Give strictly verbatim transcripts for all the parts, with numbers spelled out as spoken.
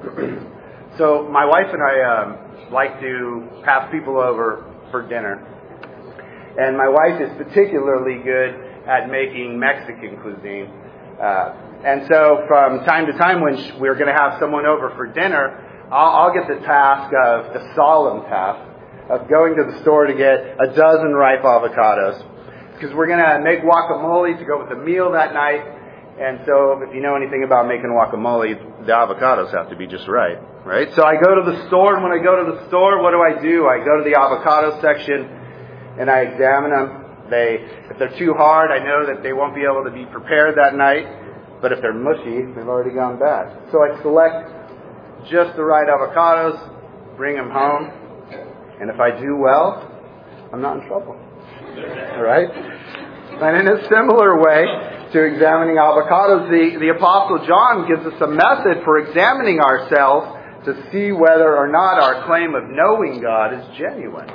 So my wife and I um, like to have people over for dinner. And my wife is particularly good at making Mexican cuisine. Uh, and so from time to time when sh- we're going to have someone over for dinner, I'll, I'll get the task of, the solemn task, of going to the store to get a dozen ripe avocados. Because we're going to make guacamole to go with the meal that night. And so if you know anything about making guacamole, the avocados have to be just right, right? So I go to the store, and when I go to the store, what do I do? I go to the avocado section, and I examine them. They, if they're too hard, I know that they won't be able to be prepared that night. But if they're mushy, they've already gone bad. So I select just the right avocados, bring them home, and if I do well, I'm not in trouble. All right? And in a similar way to examining avocados, the, the Apostle John gives us a method for examining ourselves to see whether or not our claim of knowing God is genuine.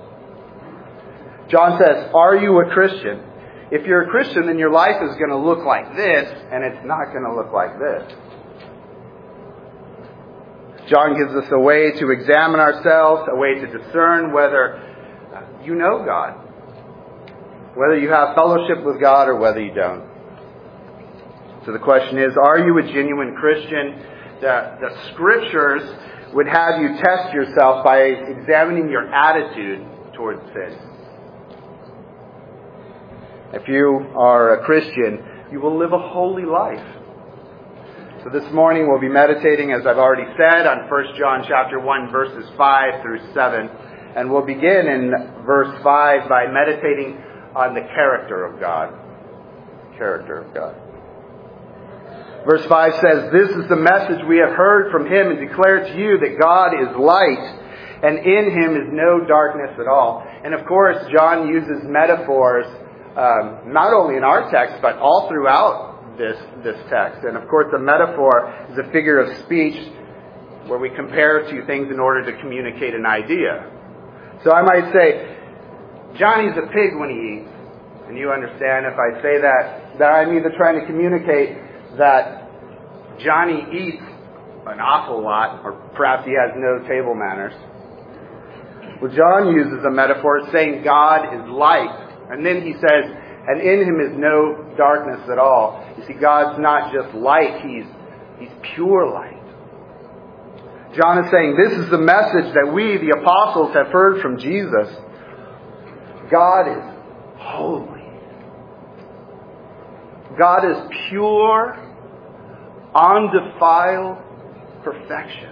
John says, are you a Christian? If you're a Christian, then your life is going to look like this, and it's not going to look like this. John gives us a way to examine ourselves, a way to discern whether you know God, whether you have fellowship with God or whether you don't. So the question is, are you a genuine Christian? The, the Scriptures would have you test yourself by examining your attitude towards sin. If you are a Christian, you will live a holy life. So this morning we'll be meditating, as I've already said, on First John chapter one, verses five through seven. And we'll begin in verse five by meditating on the character of God. Character of God. Verse five says, this is the message we have heard from Him and declare to you that God is light, and in Him is no darkness at all. And of course, John uses metaphors Um, not only in our text, but all throughout this this text. And of course, the metaphor is a figure of speech where we compare two things in order to communicate an idea. So I might say, Johnny's a pig when he eats. And you understand if I say that, that I'm either trying to communicate that Johnny eats an awful lot, or perhaps he has no table manners. Well, John uses a metaphor saying God is light. And then he says, and in Him is no darkness at all. You see, God's not just light, He's He's pure light. John is saying, this is the message that we, the apostles, have heard from Jesus. God is holy. God is pure, undefiled perfection.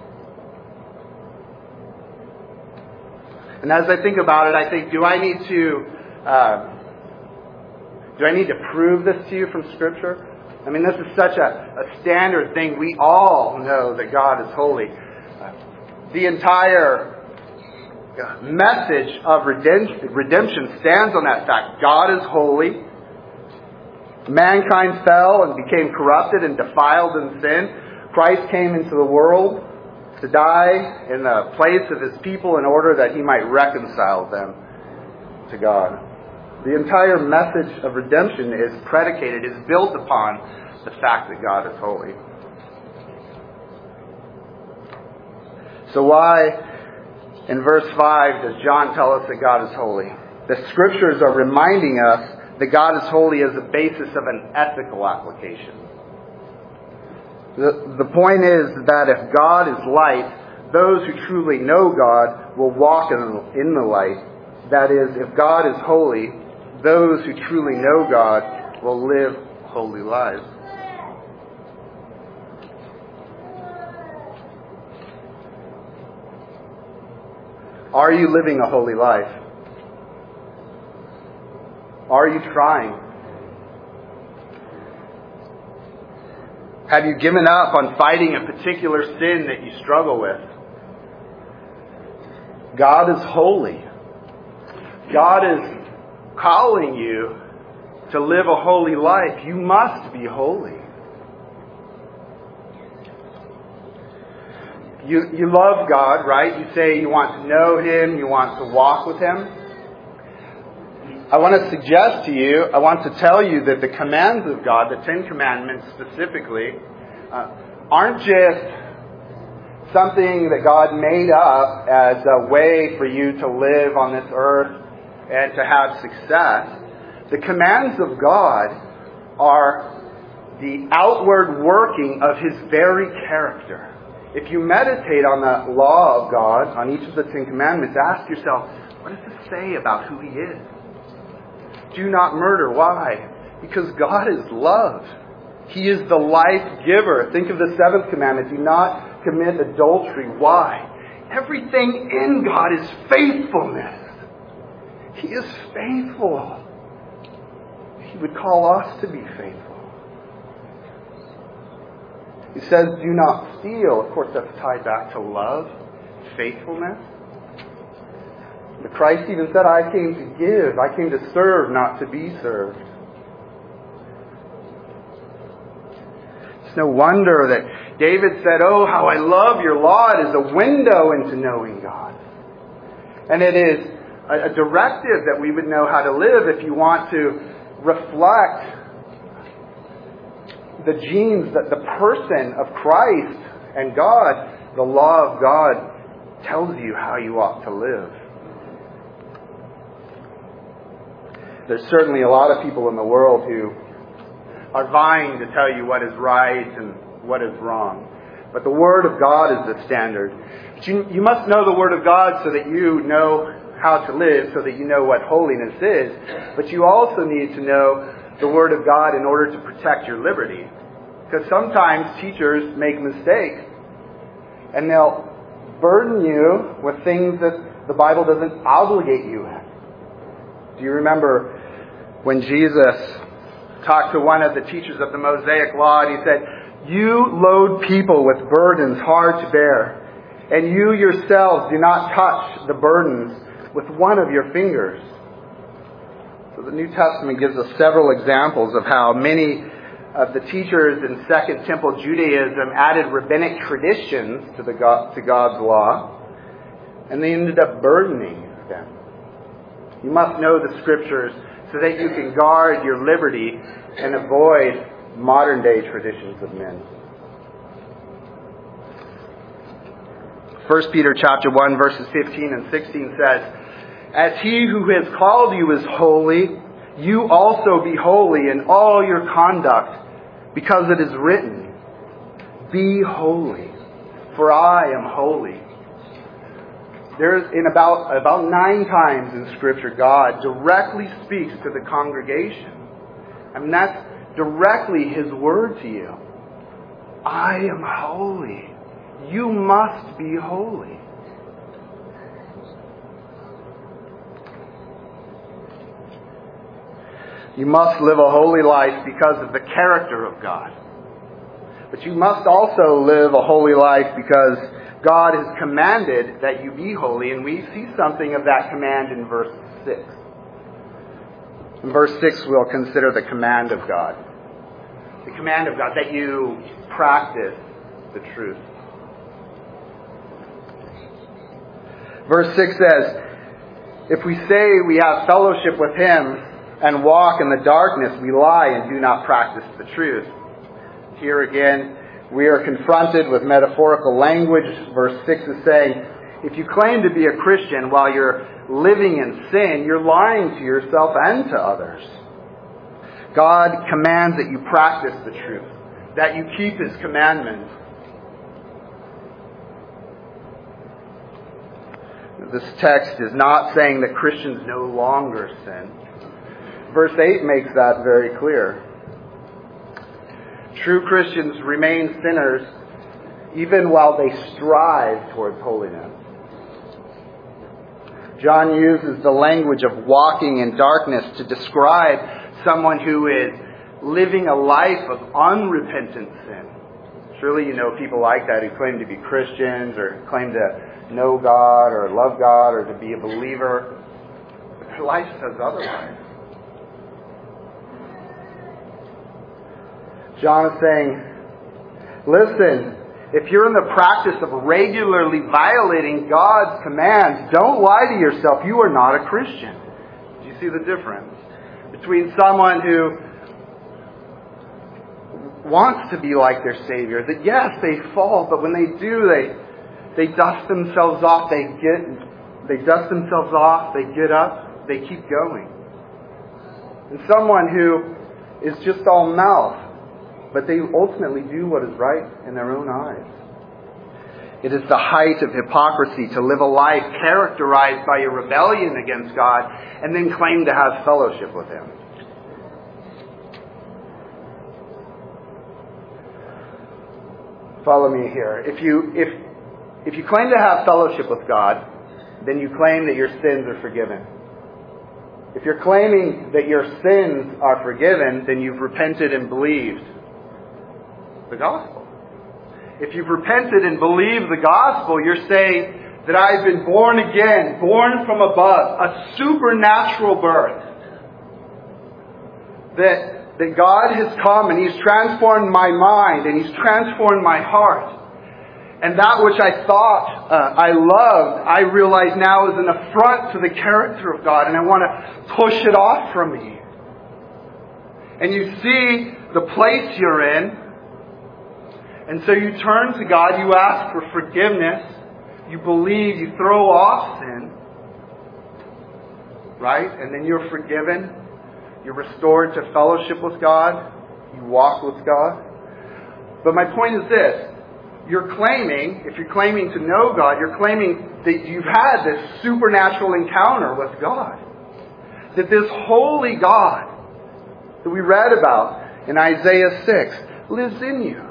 And as I think about it, I think, do I need to Uh, do I need to prove this to you from Scripture? I mean, this is such a, a standard thing. We all know that God is holy. Uh, the entire message of redemption, redemption stands on that fact. God is holy. Mankind fell and became corrupted and defiled in sin. Christ came into the world to die in the place of His people in order that He might reconcile them to God. The entire message of redemption is predicated, is built upon the fact that God is holy. So why, in verse five, does John tell us that God is holy? The Scriptures are reminding us that God is holy as a basis of an ethical application. The, the point is that if God is light, those who truly know God will walk in, in the light. That is, if God is holy, those who truly know God will live holy lives. Are you living a holy life? Are you trying? Have you given up on fighting a particular sin that you struggle with? God is holy. God is calling you to live a holy life. You must be holy. You, you love God, right? You say you want to know Him, you want to walk with Him. I want to suggest to you, I want to tell you that the commands of God, the Ten Commandments specifically, uh, aren't just something that God made up as a way for you to live on this earth and to have success. The commands of God are the outward working of His very character. If you meditate on the law of God, on each of the Ten Commandments, ask yourself, what does this say about who He is? Do not murder. Why? Because God is love. He is the life giver. Think of the seventh commandment. Do not commit adultery. Why? Everything in God is faithfulness. He is faithful. He would call us to be faithful. He says, do not steal. Of course, that's tied back to love, faithfulness. But Christ even said, I came to give. I came to serve, not to be served. It's no wonder that David said, oh, how I love your law. It is a window into knowing God. And it is a directive that we would know how to live if you want to reflect the genes, that the person of Christ and God. The law of God tells you how you ought to live. There's certainly a lot of people in the world who are vying to tell you what is right and what is wrong. But the Word of God is the standard. But you, you must know the Word of God so that you know how to live, so that you know what holiness is. But you also need to know the Word of God in order to protect your liberty. Because sometimes teachers make mistakes. And they'll burden you with things that the Bible doesn't obligate you in. Do you remember when Jesus talked to one of the teachers of the Mosaic Law, and he said, you load people with burdens hard to bear, and you yourselves do not touch the burdens with one of your fingers. So the New Testament gives us several examples of how many of the teachers in Second Temple Judaism added rabbinic traditions to, the God, to God's law, and they ended up burdening them. You must know the Scriptures so that you can guard your liberty and avoid modern day traditions of men. First Peter chapter one verses fifteen and sixteen says, as He who has called you is holy, you also be holy in all your conduct, because it is written, be holy, for I am holy. There's in about, about nine times in Scripture, God directly speaks to the congregation. I mean, that's directly His word to you. I am holy. You must be holy. You must live a holy life because of the character of God. But you must also live a holy life because God has commanded that you be holy, and we see something of that command in verse six. In verse six, we'll consider the command of God. The command of God, that you practice the truth. Verse six says, if we say we have fellowship with Him and walk in the darkness, we lie and do not practice the truth. Here again, we are confronted with metaphorical language. Verse six is saying, if you claim to be a Christian while you're living in sin, you're lying to yourself and to others. God commands that you practice the truth, that you keep His commandments. This text is not saying that Christians no longer sin. Verse eight makes that very clear. True Christians remain sinners even while they strive towards holiness. John uses the language of walking in darkness to describe someone who is living a life of unrepentant sin. Surely you know people like that who claim to be Christians or claim to know God or love God or to be a believer. But their life says otherwise. John is saying, listen, if you're in the practice of regularly violating God's commands, don't lie to yourself. You are not a Christian. Do you see the difference between someone who wants to be like their Savior? That yes, they fall, but when they do, they They dust themselves off. They get, they dust themselves off. They get up. They keep going. And someone who is just all mouth, but they ultimately do what is right in their own eyes. It is the height of hypocrisy to live a life characterized by a rebellion against God and then claim to have fellowship with Him. Follow me here. If you if if you claim to have fellowship with God, then you claim that your sins are forgiven. If you're claiming that your sins are forgiven, then you've repented and believed the gospel. If you've repented and believed the gospel, you're saying that I've been born again, born from above, a supernatural birth. That, that God has come and He's transformed my mind and He's transformed my heart. And that which I thought uh, I loved, I realize now is an affront to the character of God, and I want to push it off from me. And you see the place you're in, and so you turn to God, you ask for forgiveness, you believe, you throw off sin, right? And then you're forgiven, you're restored to fellowship with God, you walk with God. But my point is this. You're claiming, if you're claiming to know God, you're claiming that you've had this supernatural encounter with God. That this holy God that we read about in Isaiah six lives in you.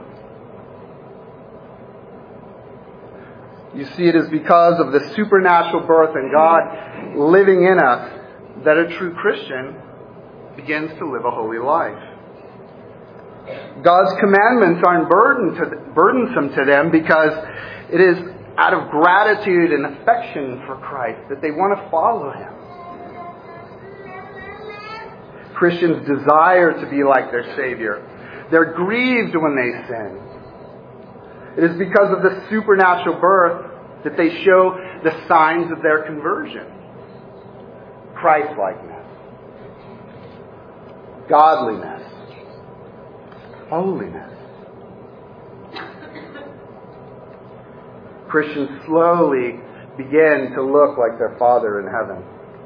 You see, it is because of the supernatural birth and God living in us that a true Christian begins to live a holy life. God's commandments aren't burden to, burdensome to them because it is out of gratitude and affection for Christ that they want to follow Him. Christians desire to be like their Savior. They're grieved when they sin. It is because of the supernatural birth that they show the signs of their conversion. Christ-likeness, godliness, holiness. Christians slowly begin to look like their Father in heaven.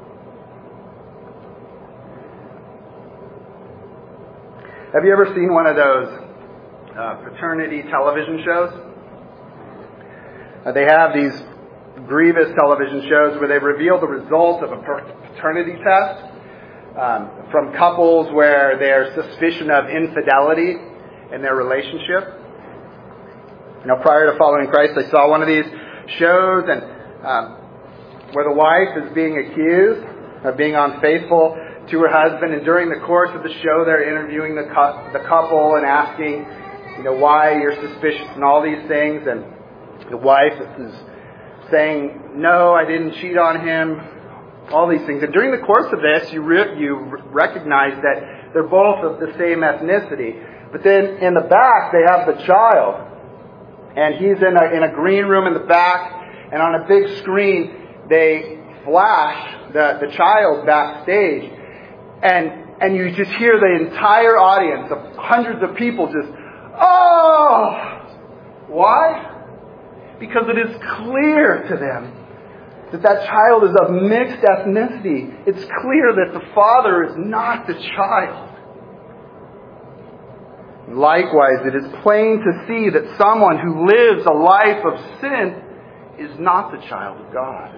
Have you ever seen one of those uh, fraternity television shows? Uh, they have these grievous television shows where they reveal the result of a paternity test um, from couples where there's suspicion of infidelity in their relationship. You know, prior to following Christ, I saw one of these shows and um, where the wife is being accused of being unfaithful to her husband, and during the course of the show, they're interviewing the cu- the couple and asking, you know, why you're suspicious and all these things, and the wife is saying, no, I didn't cheat on him, all these things. And during the course of this, you re- you recognize that they're both of the same ethnicity. But then in the back, they have the child. And he's in a, in a green room in the back. And on a big screen, they flash the, the child backstage. And, and you just hear the entire audience of hundreds of people just, oh! Why? Because it is clear to them that that child is of mixed ethnicity. It's clear that the father is not the child. Likewise, it is plain to see that someone who lives a life of sin is not the child of God.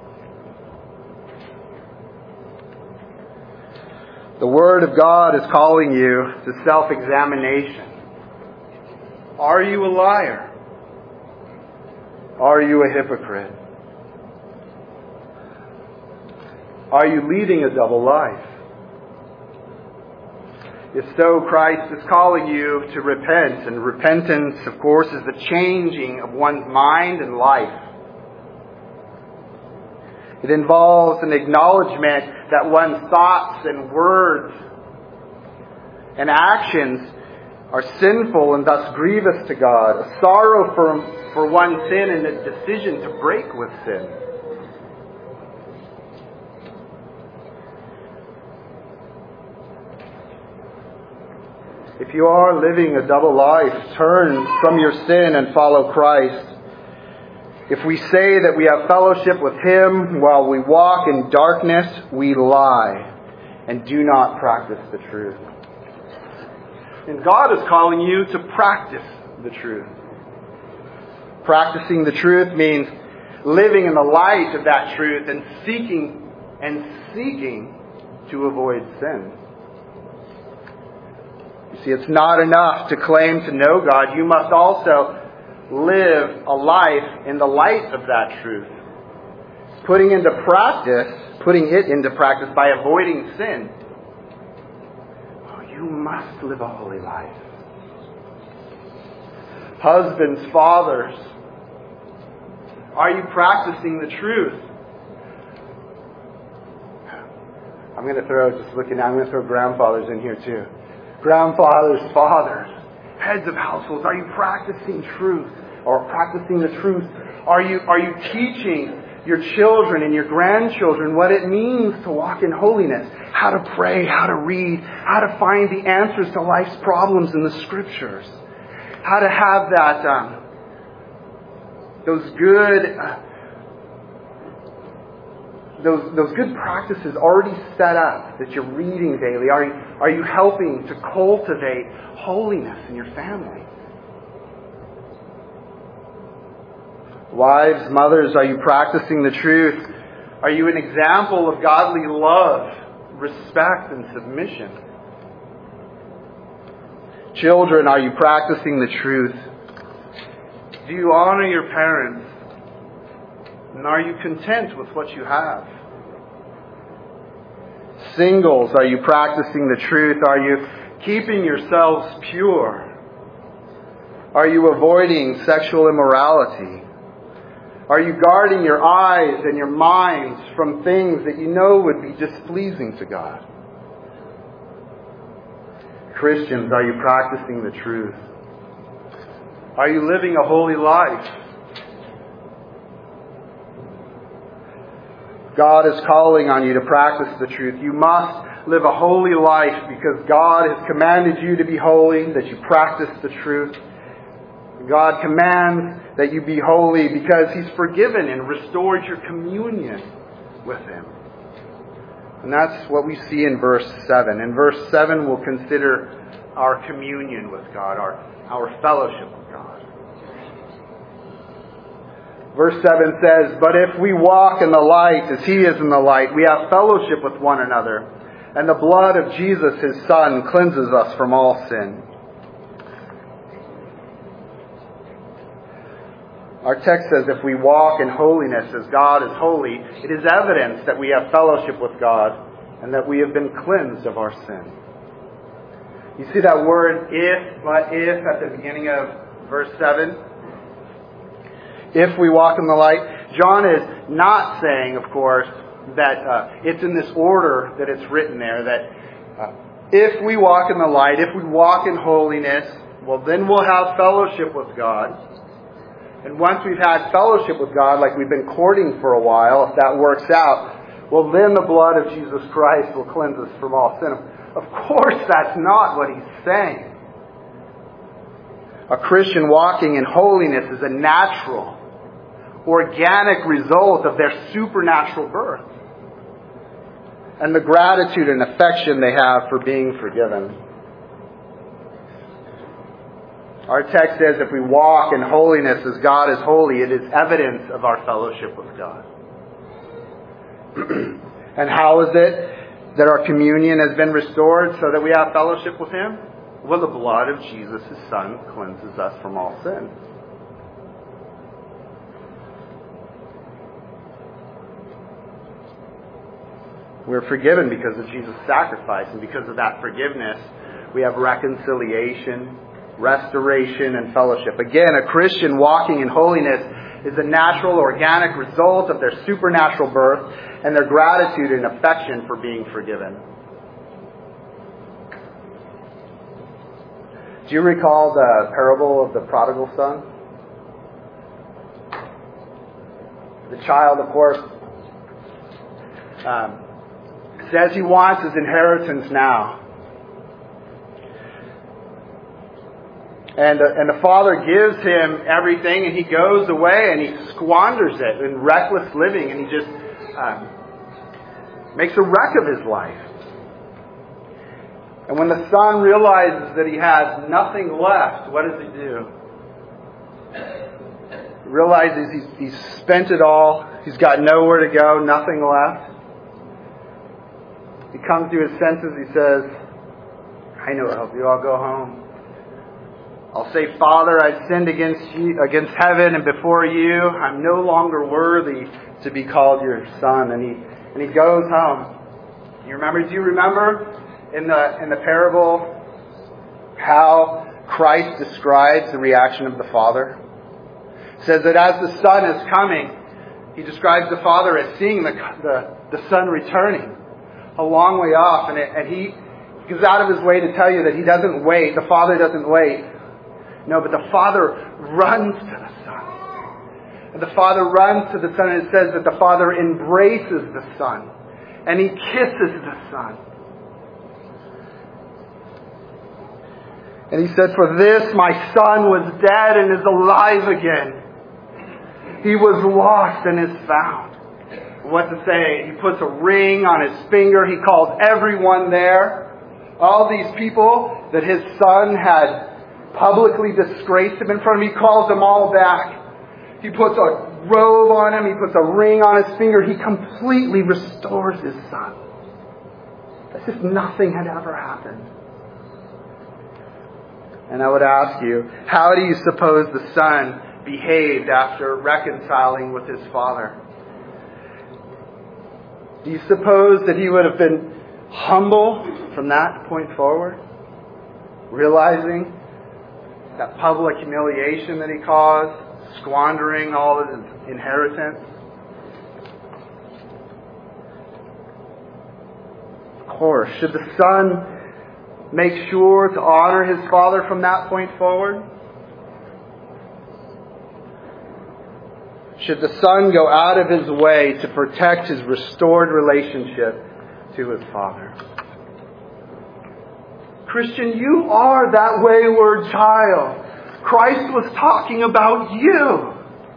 The Word of God is calling you to self-examination. Are you a liar? Are you a hypocrite? Are you leading a double life? If so, Christ is calling you to repent. And repentance, of course, is the changing of one's mind and life. It involves an acknowledgement that one's thoughts and words and actions are sinful and thus grievous to God. A sorrow for, for one's sin and a decision to break with sin. If you are living a double life, turn from your sin and follow Christ. If we say that we have fellowship with Him while we walk in darkness, we lie and do not practice the truth. And God is calling you to practice the truth. Practicing the truth means living in the light of that truth and seeking and seeking to avoid sin. You see, it's not enough to claim to know God. You must also live a life in the light of that truth. Putting into practice, putting it into practice by avoiding sin. Oh, you must live a holy life. Husbands, fathers, are you practicing the truth? I'm going to throw, just looking, I'm going to throw grandfathers in here too. Grandfathers, fathers, heads of households, are you practicing truth or practicing the truth? Are you, are you teaching your children and your grandchildren what it means to walk in holiness? How to pray, how to read, how to find the answers to life's problems in the Scriptures. How to have that, um, those good, uh, those those good practices already set up that you're reading daily. Are you, are you helping to cultivate holiness in your family? Wives, mothers, are you practicing the truth? Are you an example of godly love, respect, and submission? Children, are you practicing the truth? Do you honor your parents? And are you content with what you have? Singles, are you practicing the truth? Are you keeping yourselves pure? Are you avoiding sexual immorality? Are you guarding your eyes and your minds from things that you know would be displeasing to God? Christians, are you practicing the truth? Are you living a holy life? God is calling on you to practice the truth. You must live a holy life because God has commanded you to be holy, that you practice the truth. God commands that you be holy because He's forgiven and restored your communion with Him. And that's what we see in verse seven. In verse seven, we'll consider our communion with God, our, our fellowship with God. Verse seven says, "But if we walk in the light as He is in the light, we have fellowship with one another, and the blood of Jesus, His Son, cleanses us from all sin." Our text says if we walk in holiness as God is holy, it is evidence that we have fellowship with God and that we have been cleansed of our sin. You see that word if, but if at the beginning of verse seven? If we walk in the light. John is not saying, of course, that uh, it's in this order that it's written there, that uh, if we walk in the light, if we walk in holiness, well, then we'll have fellowship with God. And once we've had fellowship with God, like we've been courting for a while, if that works out, well, then the blood of Jesus Christ will cleanse us from all sin. Of course, that's not what he's saying. A Christian walking in holiness is a natural, organic result of their supernatural birth and the gratitude and affection they have for being forgiven. Our text says if we walk in holiness as God is holy, it is evidence of our fellowship with God. And how is it that our communion has been restored so that we have fellowship with Him? Well, the blood of Jesus, His Son, cleanses us from all sin. We're forgiven because of Jesus' sacrifice, and because of that forgiveness, we have reconciliation, restoration, and fellowship. Again, a Christian walking in holiness is a natural, organic result of their supernatural birth and their gratitude and affection for being forgiven. Do you recall the parable of the prodigal son? The child, of course, um, says he wants his inheritance now. And, uh, and the father gives him everything, and he goes away and he squanders it in reckless living, and he just um, makes a wreck of his life. And when the son realizes that he has nothing left, what does he do? He realizes he's, he's spent it all. He's got nowhere to go, nothing left. He comes to his senses. He says, I know what I'll do. I'll go home. I'll say, Father, I've sinned against you, against heaven and before you. I'm no longer worthy to be called your son. And he and he goes home. You remember? Do you remember in the in the parable how Christ describes the reaction of the father? It says that as the son is coming, he describes the father as seeing the the, the son returning a long way off, and it, and he goes out of his way to tell you that he doesn't wait. The father doesn't wait. No, but the father runs to the son. And the father runs to the son, and it says that the father embraces the son. And he kisses the son. And he said, for this my son was dead and is alive again. He was lost and is found. What to say? He puts a ring on his finger. He calls everyone there. All these people that his son had publicly disgraced him in front of him. He calls them all back. He puts a robe on him. He puts a ring on his finger. He completely restores his son. As if nothing had ever happened. And I would ask you, how do you suppose the son behaved after reconciling with his father? Do you suppose that he would have been humble from that point forward? Realizing that public humiliation that he caused, squandering all of his inheritance. Of course, should the son make sure to honor his father from that point forward? Should the son go out of his way to protect his restored relationship to his father? Christian, you are that wayward child. Christ was talking about you.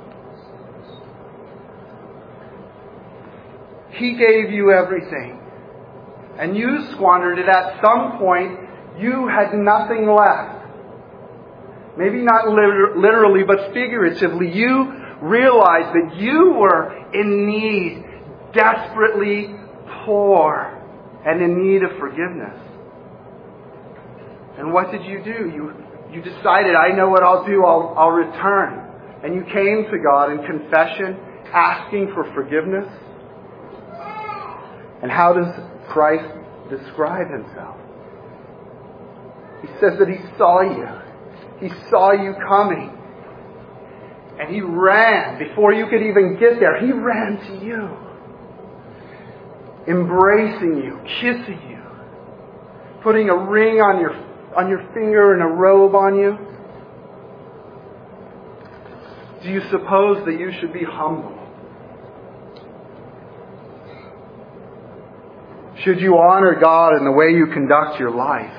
He gave you everything. And you squandered it. At some point, you had nothing left. Maybe not literally, but figuratively. You realized that you were in need, desperately poor, and in need of forgiveness. And what did you do? You you decided, I know what I'll do, I'll, I'll return. And you came to God in confession, asking for forgiveness. And how does Christ describe himself? He says that he saw you. He saw you coming. And he ran. Before you could even get there, he ran to you. Embracing you, kissing you, putting a ring on your on your finger and a robe on you? Do you suppose that you should be humble? Should you honor God in the way you conduct your life?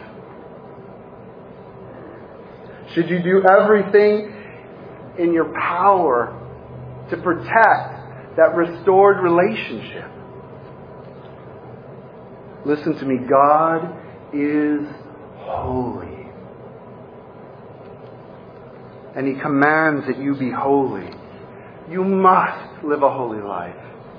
Should you do everything in your power to protect that restored relationship? Listen to me. God is holy. And he commands that you be holy. You must live a holy life.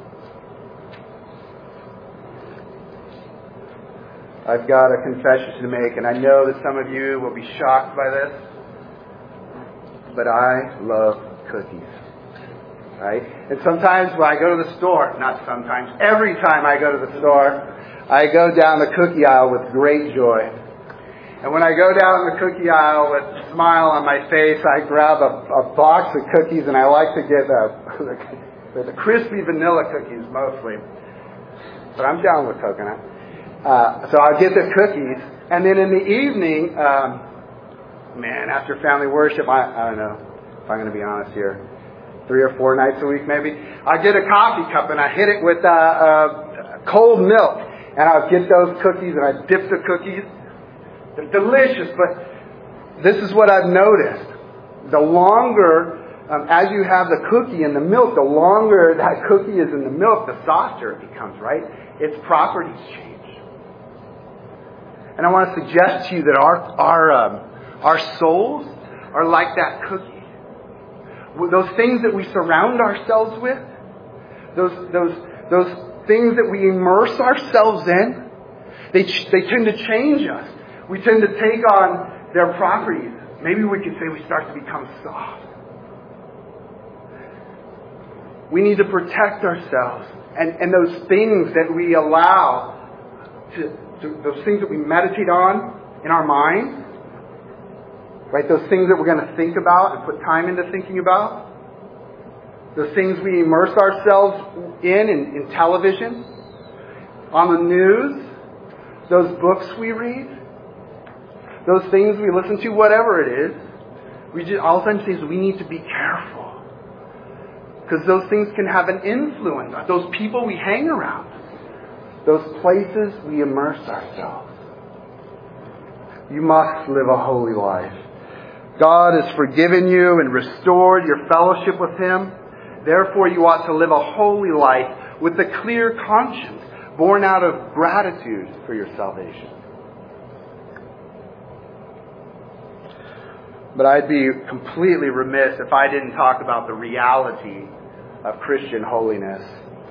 I've got a confession to make, and I know that some of you will be shocked by this, but I love cookies. Right? And sometimes when I go to the store, not sometimes, every time I go to the store, I go down the cookie aisle with great joy. And when I go down the cookie aisle with a smile on my face, I grab a, a box of cookies, and I like to get the, the crispy vanilla cookies mostly. But I'm down with coconut. Uh, so I'll get the cookies, and then in the evening, um, man, after family worship, I, I don't know if I'm going to be honest here, three or four nights a week maybe, I get a coffee cup and I hit it with uh, uh, cold milk, and I'll get those cookies and I dip the cookies. They're delicious, but this is what I've noticed. The longer, um, as you have the cookie in the milk, the longer that cookie is in the milk, the softer it becomes, right? Its properties change. And I want to suggest to you that our our um, our souls are like that cookie. Those things that we surround ourselves with, those those those things that we immerse ourselves in, they they tend to change us. We tend to take on their properties. Maybe we could say we start to become soft. We need to protect ourselves. And, and those things that we allow, to, to those things that we meditate on in our mind, right? Those things that we're going to think about and put time into thinking about. Those things we immerse ourselves in, in, in television, on the news, those books we read, those things we listen to, whatever it is. We just, all the time say is we need to be careful. Because those things can have an influence on those people we hang around. Those places we immerse ourselves. You must live a holy life. God has forgiven you and restored your fellowship with Him. Therefore, you ought to live a holy life with a clear conscience, born out of gratitude for your salvation. But I'd be completely remiss if I didn't talk about the reality of Christian holiness.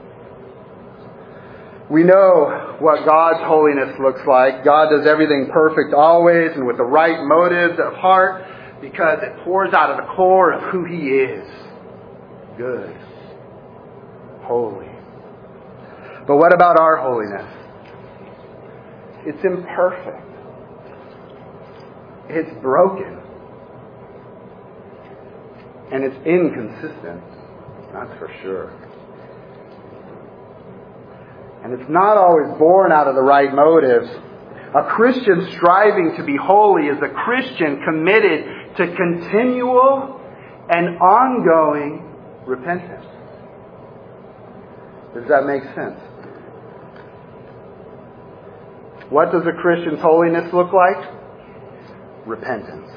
We know what God's holiness looks like. God does everything perfect always and with the right motives of heart because it pours out of the core of who He is. Good. Holy. But what about our holiness? It's imperfect. It's broken. And it's inconsistent. That's for sure. And it's not always born out of the right motives. A Christian striving to be holy is a Christian committed to continual and ongoing repentance. Does that make sense? What does a Christian's holiness look like? Repentance.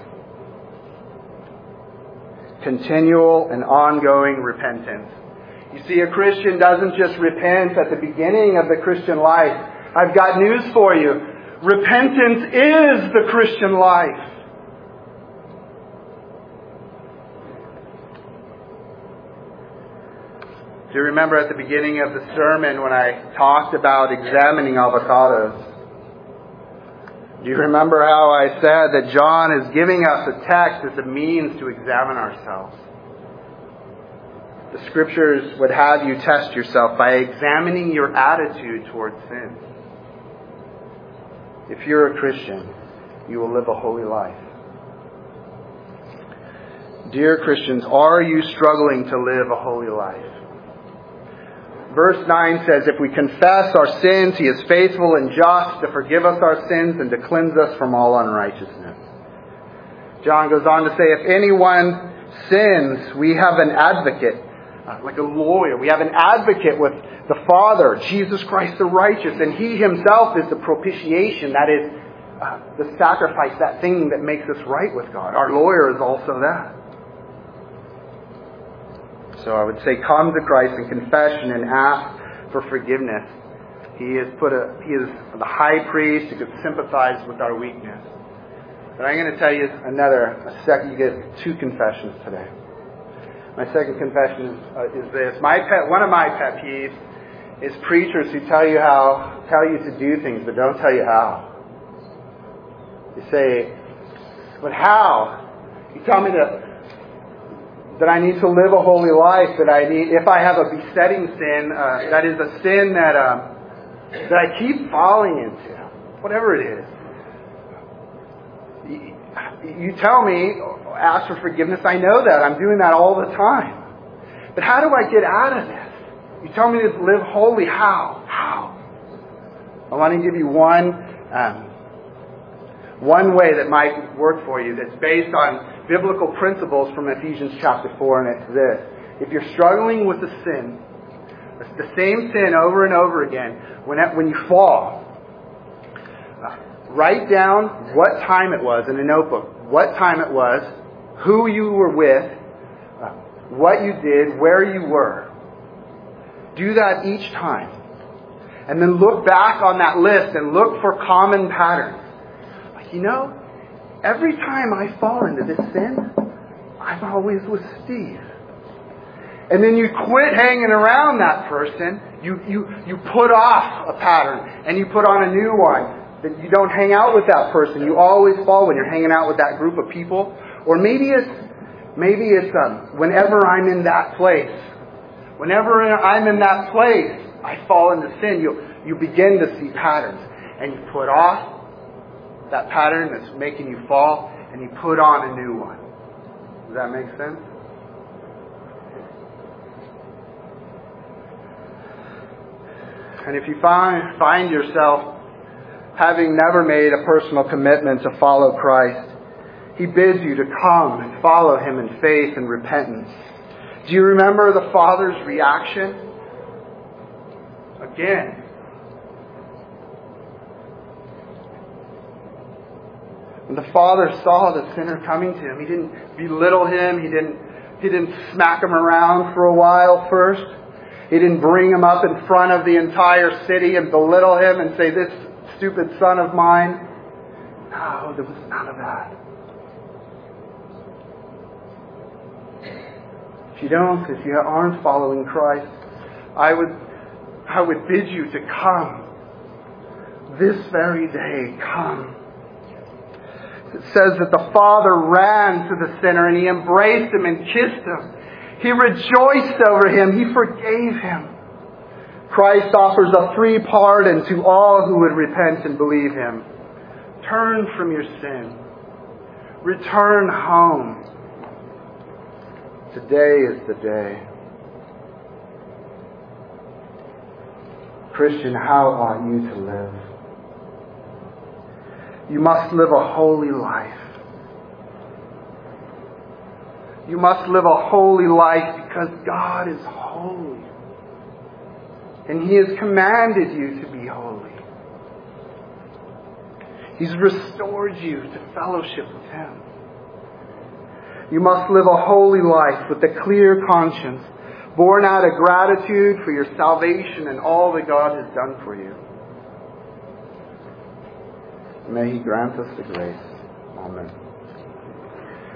Continual and ongoing repentance. You see, a Christian doesn't just repent at the beginning of the Christian life. I've got news for you. Repentance is the Christian life. Do you remember at the beginning of the sermon when I talked about examining avocados? Do you remember how I said that John is giving us a text as a means to examine ourselves? The Scriptures would have you test yourself by examining your attitude towards sin. If you're a Christian, you will live a holy life. Dear Christians, are you struggling to live a holy life? Verse nine says, if we confess our sins, He is faithful and just to forgive us our sins and to cleanse us from all unrighteousness. John goes on to say, if anyone sins, we have an advocate, uh, like a lawyer. We have an advocate with the Father, Jesus Christ the righteous, and He Himself is the propitiation, that is, uh, the sacrifice, that thing that makes us right with God. Our lawyer is also that. So I would say come to Christ in confession and ask for forgiveness. He has put a He is the high priest who could sympathize with our weakness. But I'm going to tell you another, a second. You get two confessions today. My second confession is, uh, is this: my pet, one of my pet peeves is preachers who tell you how, tell you to do things, but don't tell you how. You say, "But how?" You tell me to. That I need to live a holy life, that I need, if I have a besetting sin, uh, that is a sin that um, that I keep falling into, whatever it is. You, you tell me, ask for forgiveness, I know that, I'm doing that all the time. But how do I get out of this? You tell me to live holy, how? How? I want to give you one, um, one way that might work for you that's based on biblical principles from Ephesians chapter four, and it's this. If you're struggling with a sin, it's the same sin over and over again, when, when you fall, uh, write down what time it was in a notebook. what time it was, who you were with, uh, what you did, where you were. Do that each time. And then look back on that list and look for common patterns. Like, you know, every time I fall into this sin, I'm always with Steve. And then you quit hanging around that person. You, you, you put off a pattern and you put on a new one. That you don't hang out with that person. You always fall when you're hanging out with that group of people. Or maybe it's, maybe it's um, whenever I'm in that place. Whenever I'm in that place, I fall into sin. You, you begin to see patterns. And you put off that pattern that's making you fall and you put on a new one. Does that make sense? And if you find, find yourself having never made a personal commitment to follow Christ, He bids you to come and follow Him in faith and repentance. Do you remember the Father's reaction? Again. When the Father saw the sinner coming to Him, He didn't belittle him. He didn't, he didn't smack him around for a while first. He didn't bring him up in front of the entire city and belittle him and say, this stupid son of mine. No, there was none of that. If you don't, if you aren't following Christ, I would, I would bid you to come. This very day, come. It says that the Father ran to the sinner and He embraced him and kissed him. He rejoiced over him. He forgave him. Christ offers a free pardon to all who would repent and believe Him. Turn from your sin. Return home. Today is the day. Christian, how ought you to live? You must live a holy life. You must live a holy life because God is holy. And He has commanded you to be holy. He's restored you to fellowship with Him. You must live a holy life with a clear conscience, born out of gratitude for your salvation and all that God has done for you. May He grant us the grace. Amen.